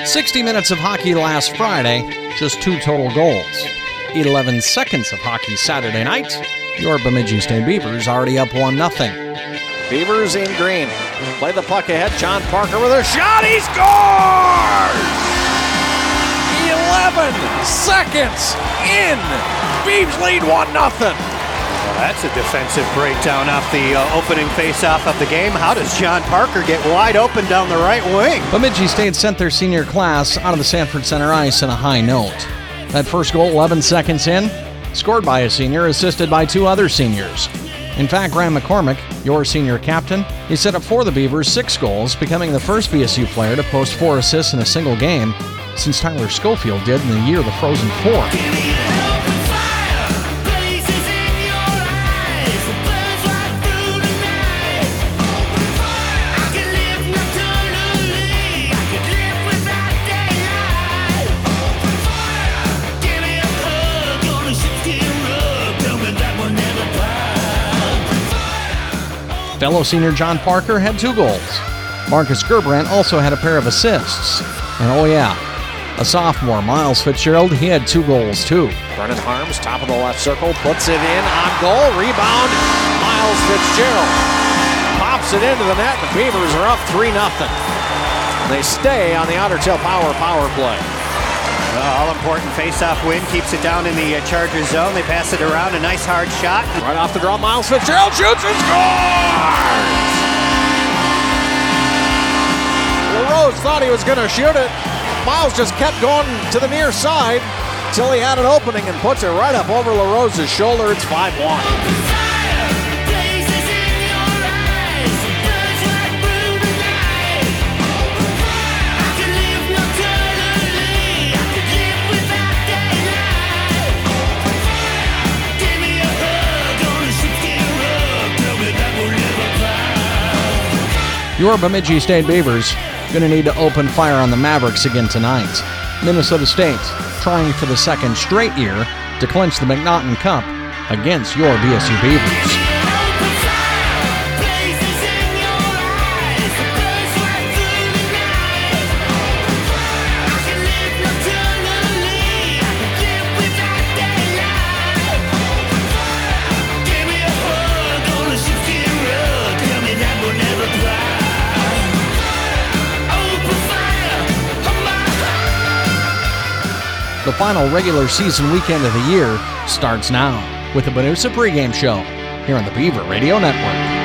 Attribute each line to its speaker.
Speaker 1: 60 minutes of hockey last Friday, just 2 total goals. 11 seconds of hockey Saturday night. Your Bemidji State Beavers already up 1-0.
Speaker 2: Beavers in green. Play the puck ahead. John Parker with a shot. He scores! 11 seconds in. Beavs lead 1-0.
Speaker 3: Well, that's a defensive breakdown off the opening face-off of the game. How does John Parker get wide open down the right wing?
Speaker 1: Bemidji State sent their senior class out of the Sanford Center ice on a high note. That first goal, 11 seconds in, scored by a senior, assisted by 2 other seniors. In fact, Graham McCormick, your senior captain, he set up for the Beavers 6 goals, becoming the first BSU player to post 4 assists in a single game since Tyler Schofield did in the year of the Frozen Four. Fellow senior John Parker had 2 goals. Marcus Gerbrandt also had a pair of assists. And oh yeah, a sophomore, Miles Fitzgerald, he had 2 goals too.
Speaker 2: Brennan Harms, top of the left circle, puts it in on goal. Rebound, Miles Fitzgerald. Pops it into the net. The Beavers are up 3-0. They stay on the Otter Tail power play.
Speaker 3: All-important face-off win, keeps it down in the Chargers zone. They pass it around, a nice hard shot.
Speaker 2: Right off the draw, Miles Fitzgerald shoots and scores! LaRose thought he was going to shoot it. Miles just kept going to the near side till he had an opening and puts it right up over LaRose's shoulder. It's 5-1.
Speaker 1: Your Bemidji State Beavers going to need to open fire on the Mavericks again tonight. Minnesota State trying for the second straight year to clinch the McNaughton Cup against your BSU Beavers. The final regular season weekend of the year starts now with the Banusa pregame show here on the Beaver Radio Network.